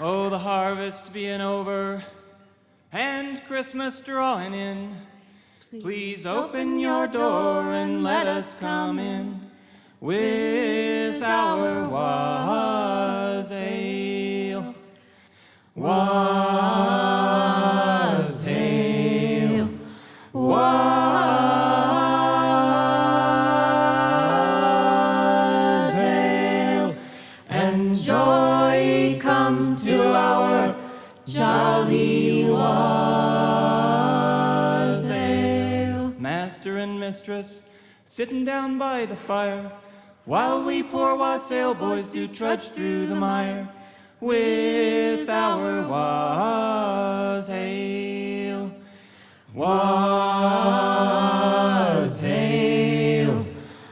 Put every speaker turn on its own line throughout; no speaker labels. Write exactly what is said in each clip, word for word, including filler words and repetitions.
Oh, the harvest being over and Christmas drawing in, please open your door and let us come in with our wassail. Wassail, wassail, and joy come to our jolly wassail. Master and mistress sitting down by the fire, while we poor wassail boys do trudge through the mire with our wassail. Wassail,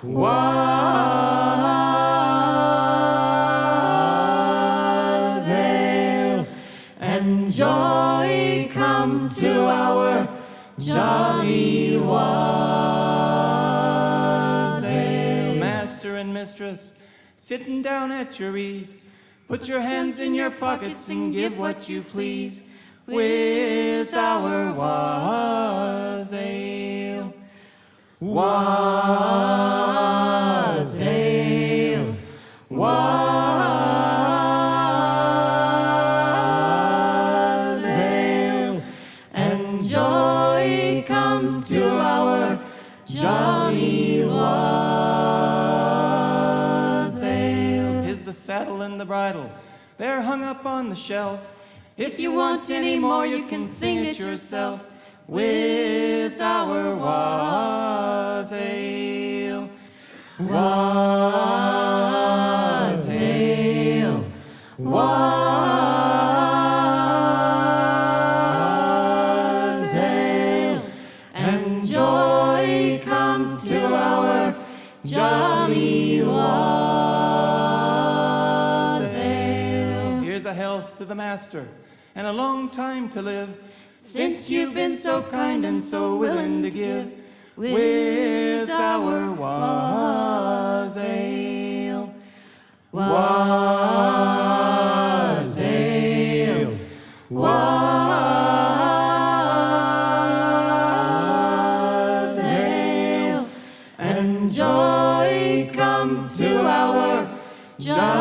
wassail, and joy come to our jolly wassail. Master and mistress sitting down at your ease, put your hands in your pockets and give what you please with our wassail. Wassail, wassail, and joy come to our jolly wassail. 'Tis the saddle and the bridle, they're hung up on the shelf. If you want any more, you can sing it yourself with our wassail. Wassail, wassail, and joy come to our jolly wassail. Here's a health to the master and a long time to live, since you've been so kind and so willing to give with our wassail. Wassail, wassail, and joy come to our jolly